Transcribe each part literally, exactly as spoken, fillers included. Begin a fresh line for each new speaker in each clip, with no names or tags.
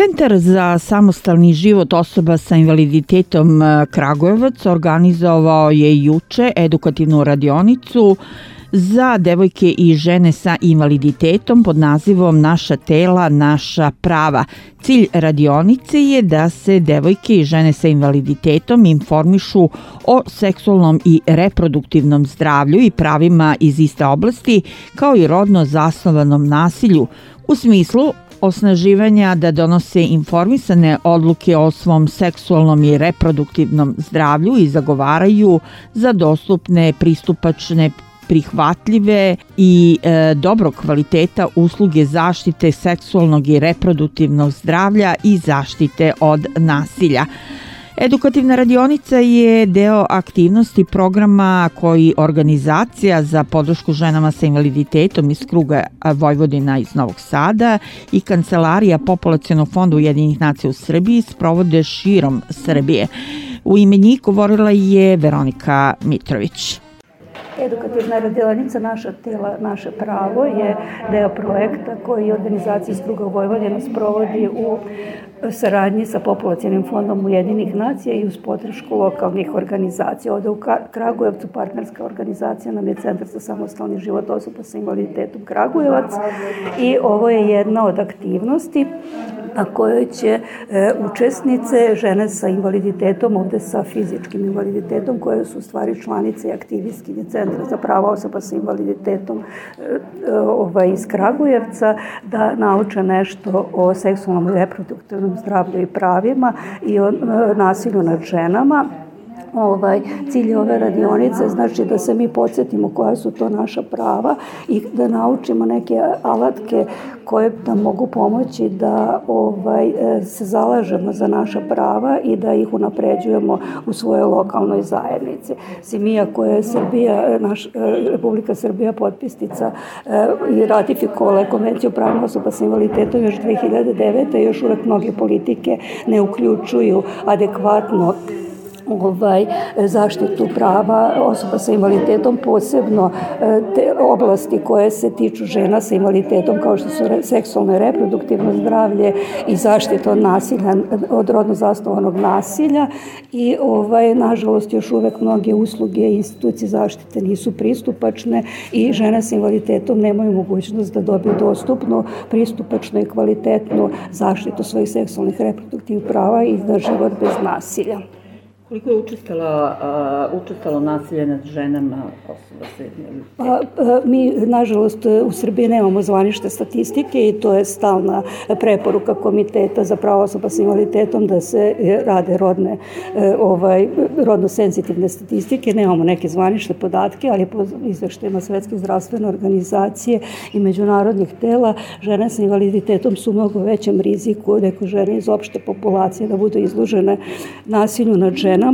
Centar za samostalni život osoba sa invaliditetom Kragujevac organizovao je juče edukativnu radionicu za devojke i žene sa invaliditetom pod nazivom Naša tela, naša prava. Cilj radionice je da se devojke i žene sa invaliditetom informišu o seksualnom i reproduktivnom zdravlju i pravima iz iste oblasti, kao i rodno zasnovanom nasilju, u smislu osnaživanja da donose informisane odluke o svom seksualnom i reproduktivnom zdravlju i zagovaraju za dostupne, pristupačne, prihvatljive i e, dobrog kvaliteta usluge zaštite seksualnog i reproduktivnog zdravlja i zaštite od nasilja. Edukativna radionica je deo aktivnosti programa koji Organizacija za podršku ženama sa invaliditetom iz kruga Vojvodina iz Novog Sada i Kancelarija Populacionog fonda Ujedinjenih nacija u Srbiji sprovode širom Srbije. U ime njih govorila je Veronika Mitrović.
Edukativna radionica Naša tela, naše pravo je deo projekta koji organizacija iz kruga Vojvodina sprovodi u saradnji sa Populacionim fondom Ujedinjenih nacija i uz podršku lokalnih organizacija. Ovde u Kragujevcu partnerska organizacija nam je Centar za samostalni život osoba sa invaliditetom Kragujevac i ovo je jedna od aktivnosti na kojoj će e, učesnice, žene sa invaliditetom, ovde sa fizičkim invaliditetom, koje su u stvari članice i aktivistkinje Centra za prava osoba sa invaliditetom e, e, ovaj, iz Kragujevca, da nauče nešto o seksualnom i reproduktivnom zdravlju i pravima i o e, nasilju nad ženama. Ovaj, cilj ove radionice znači da se mi podsjetimo koja su to naša prava i da naučimo neke alatke koje nam mogu pomoći da ovaj, se zalažemo za naša prava i da ih unapređujemo u svojoj lokalnoj zajednici. Simija koja je Srbija, naš, Republika Srbija potpisnica i ratifikovala Konvenciju o pravima osoba sa invaliditetom još dve hiljade devete. Još uvek mnoge politike ne uključuju adekvatno ovaj, zaštitu prava osoba sa invaliditetom, posebno te oblasti koje se tiču žena sa invaliditetom, kao što su seksualno i reproduktivno zdravlje i zaštita od nasilja, od rodno zasnovanog nasilja i ovaj, nažalost još uvek mnoge usluge i institucije zaštite nisu pristupačne i žene sa invaliditetom nemaju mogućnost da dobiju dostupnu, pristupačnu i kvalitetnu zaštitu svojih seksualnih i reproduktivnih prava i da život bez nasilja.
Koliko je učestalo, uh, učestalo nasilje nad ženama osoba sa invaliditetom?
Pa, mi, nažalost, u Srbiji nemamo zvanične statistike i to je stalna preporuka Komiteta za prava osoba sa invaliditetom da se rade rodne, ovaj, rodno senzitivne statistike. Nemamo neke zvanične podatke, ali po izveštajima Svetske zdravstvene organizacije i međunarodnih tela, žene sa invaliditetom su u mnogo većem riziku nego žene iz opšte populacije da budu izložene nasilju nad ženama.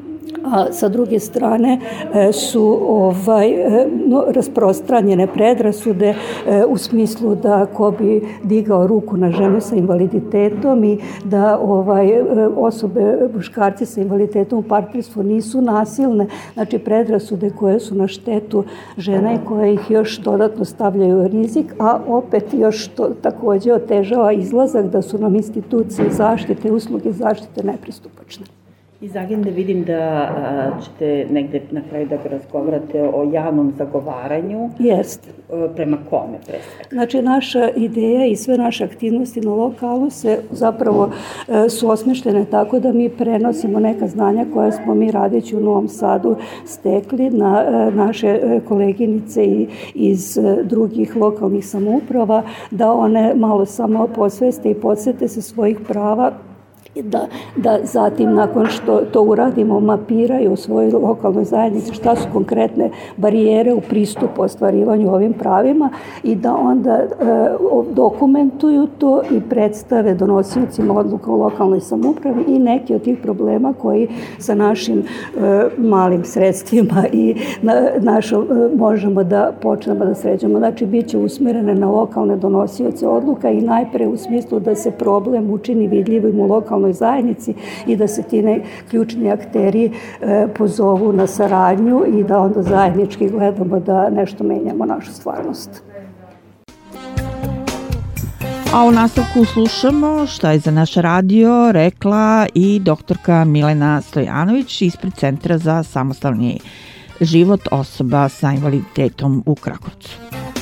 A sa druge strane su ovaj, no, rasprostranjene predrasude e, u smislu da ko bi digao ruku na ženu sa invaliditetom i da ovaj, osobe, muškarci sa invaliditetom u partnerstvu nisu nasilne, znači predrasude koje su na štetu žena i koje ih još dodatno stavljaju u rizik, a opet još to takođe otežava izlazak da su nam institucije zaštite, usluge zaštite nepristupačne.
Iz agende vidim da a, ćete negde na kraju da razgovarate o javnom zagovaranju.
Jeste.
Prema kome, pre svega?
Znači, naša ideja i sve naše aktivnosti na lokalu se zapravo e, su osmišljene tako da mi prenosimo neka znanja koja smo mi radeći u Novom Sadu stekli na e, naše e, koleginice i, iz e, drugih lokalnih samouprava, da one malo samo posveste i podsete se svojih prava, Da, da zatim nakon što to uradimo mapiraju u svojoj lokalnoj zajednici šta su konkretne barijere u pristupu ostvarivanju ovim pravima i da onda e, dokumentuju to i predstave donosiocima odluka u lokalnoj samoupravi i neki od tih problema koji sa našim e, malim sredstvima i na, našo, e, možemo da počnemo da sređamo. Znači, bit će usmerene na lokalne donosioce odluka i najpre u smislu da se problem učini vidljivim u lokalnoj zajednici i da se ti ne, ključni akteri e, pozovu na saradnju i da onda zajednički gledamo da nešto menjamo našu stvarnost.
A u nastavku slušamo šta je za naš radio rekla i doktorka Milena Stojanović ispred Centra za samostalni život osoba sa invaliditetom u Kragovcu.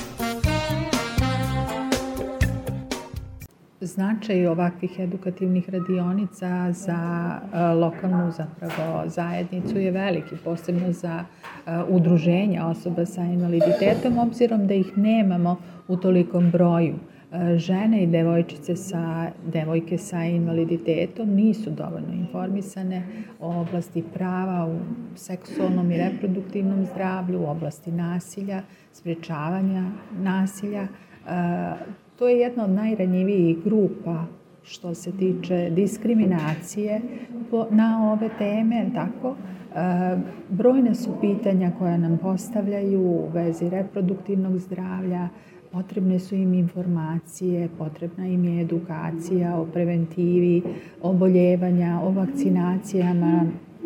Značaj ovakvih edukativnih radionica za lokalnu zapravo zajednicu je veliki, posebno za udruženja osoba sa invaliditetom, obzirom da ih nemamo u tolikom broju. Žene i devojčice sa, devojke sa invaliditetom nisu dovoljno informisane o oblasti prava u seksualnom i reproduktivnom zdravlju, u oblasti nasilja, sprječavanja nasilja. To je jedna od najranjivijih grupa što se tiče diskriminacije na ove teme, tako. Brojne su pitanja koja nam postavljaju u vezi reproduktivnog zdravlja, potrebne su im informacije, potrebna im je edukacija o preventivi, oboljevanja, o vakcinacijama.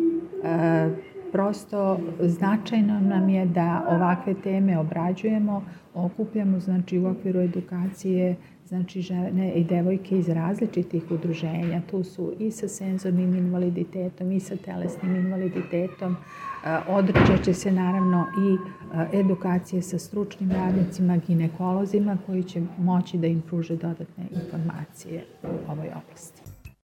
Prosto značajno nam je da ovakve teme obrađujemo, okupljamo znači u okviru edukacije znači žene i devojke iz različitih udruženja. Tu su i sa senzornim invaliditetom i sa telesnim invaliditetom. Održat će se naravno i edukacije sa stručnim radnicima, ginekolozima koji će moći da im pruže dodatne informacije u ovoj oblasti.